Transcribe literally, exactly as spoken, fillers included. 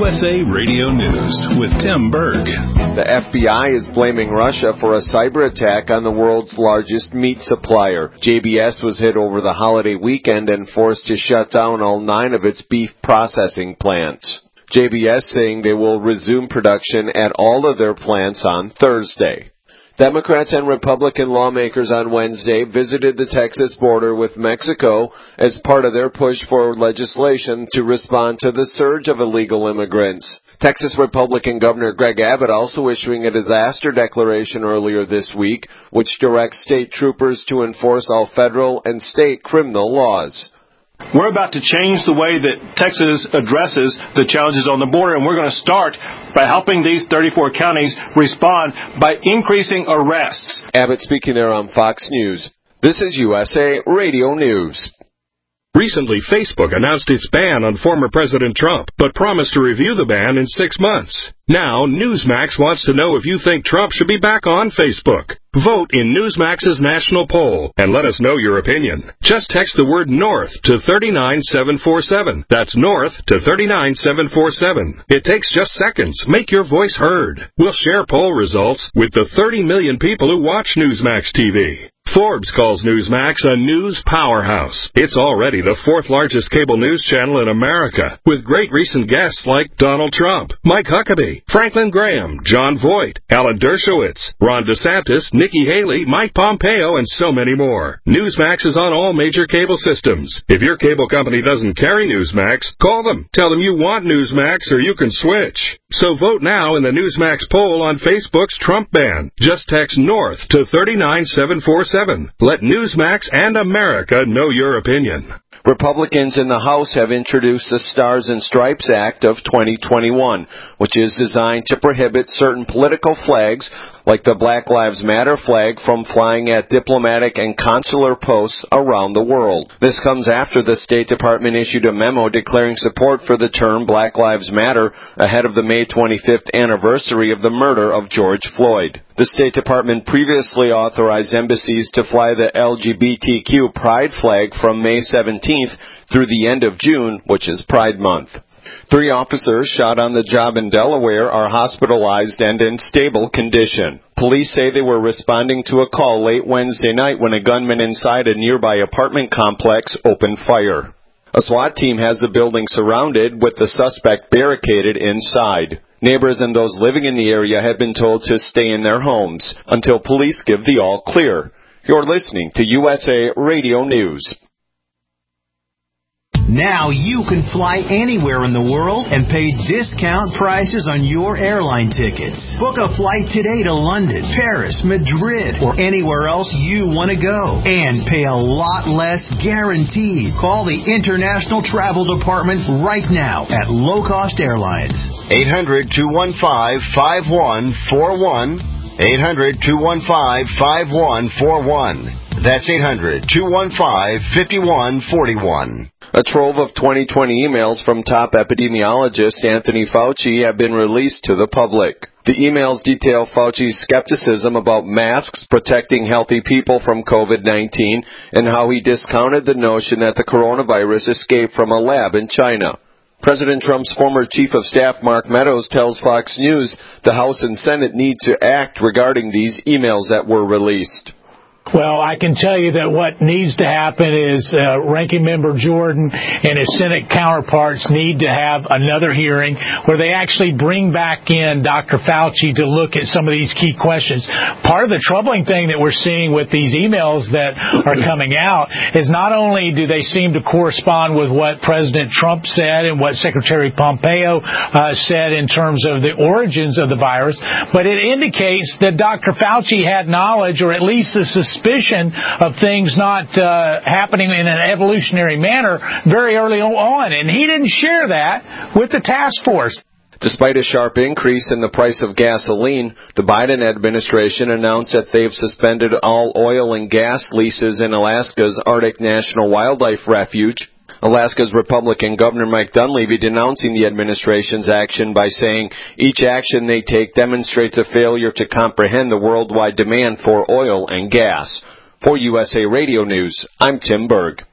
U S A Radio News with Tim Berg. The F B I is blaming Russia for a cyber attack on the world's largest meat supplier. J B S was hit over the holiday weekend and forced to shut down all nine of its beef processing plants. J B S saying they will resume production at all of their plants on Thursday. Democrats and Republican lawmakers on Wednesday visited the Texas border with Mexico as part of their push for legislation to respond to the surge of illegal immigrants. Texas Republican Governor Greg Abbott also issuing a disaster declaration earlier this week, which directs state troopers to enforce all federal and state criminal laws. We're about to change the way that Texas addresses the challenges on the border, and we're going to start by helping these thirty-four counties respond by increasing arrests. Abbott speaking there on Fox News. This is U S A Radio News. Recently, Facebook announced its ban on former President Trump, but promised to review the ban in six months. Now, Newsmax wants to know if you think Trump should be back on Facebook. Vote in Newsmax's national poll and let us know your opinion. Just text the word NORTH to three nine seven four seven. That's NORTH to three nine seven four seven. It takes just seconds. Make your voice heard. We'll share poll results with the thirty million people who watch Newsmax T V. Forbes calls Newsmax a news powerhouse. It's already the fourth largest cable news channel in America, with great recent guests like Donald Trump, Mike Huckabee, Franklin Graham, John Voight, Alan Dershowitz, Ron DeSantis, Nikki Haley, Mike Pompeo, and so many more. Newsmax is on all major cable systems. If your cable company doesn't carry Newsmax, call them. Tell them you want Newsmax or you can switch. So vote now in the Newsmax poll on Facebook's Trump ban. Just text NORTH to three nine seven four seven. Let Newsmax and America know your opinion. Republicans in the House have introduced the Stars and Stripes Act of twenty twenty-one, which is designed to prohibit certain political flags, like the Black Lives Matter flag, from flying at diplomatic and consular posts around the world. This comes after the State Department issued a memo declaring support for the term Black Lives Matter ahead of the May twenty-fifth anniversary of the murder of George Floyd. The State Department previously authorized embassies to fly the L G B T Q Pride flag from May seventeenth through the end of June, which is Pride Month. Three officers shot on the job in Delaware are hospitalized and in stable condition. Police say they were responding to a call late Wednesday night when a gunman inside a nearby apartment complex opened fire. A SWAT team has the building surrounded with the suspect barricaded inside. Neighbors and those living in the area have been told to stay in their homes until police give the all clear. You're listening to U S A Radio News. Now you can fly anywhere in the world and pay discount prices on your airline tickets. Book a flight today to London, Paris, Madrid, or anywhere else you want to go. And pay a lot less guaranteed. Call the International Travel Department right now at Low Cost Airlines. eight hundred, two one five, five one four one. eight hundred, two one five, five one four one. That's eight hundred, two one five, five one four one. A trove of twenty twenty emails from top epidemiologist Anthony Fauci have been released to the public. The emails detail Fauci's skepticism about masks protecting healthy people from COVID nineteen and how he discounted the notion that the coronavirus escaped from a lab in China. President Trump's former chief of staff, Mark Meadows, tells Fox News the House and Senate need to act regarding these emails that were released. Well, I can tell you that what needs to happen is uh, Ranking Member Jordan and his Senate counterparts need to have another hearing where they actually bring back in Doctor Fauci to look at some of these key questions. Part of the troubling thing that we're seeing with these emails that are coming out is not only do they seem to correspond with what President Trump said and what Secretary Pompeo uh, said in terms of the origins of the virus, but it indicates that Doctor Fauci had knowledge or at least a suspicion suspicion of things not uh, happening in an evolutionary manner very early on, and he didn't share that with the task force. Despite a sharp increase in the price of gasoline, the Biden administration announced that they've suspended all oil and gas leases in Alaska's Arctic National Wildlife Refuge. Alaska's Republican Governor Mike Dunleavy denouncing the administration's action by saying each action they take demonstrates a failure to comprehend the worldwide demand for oil and gas. For U S A Radio News, I'm Tim Berg.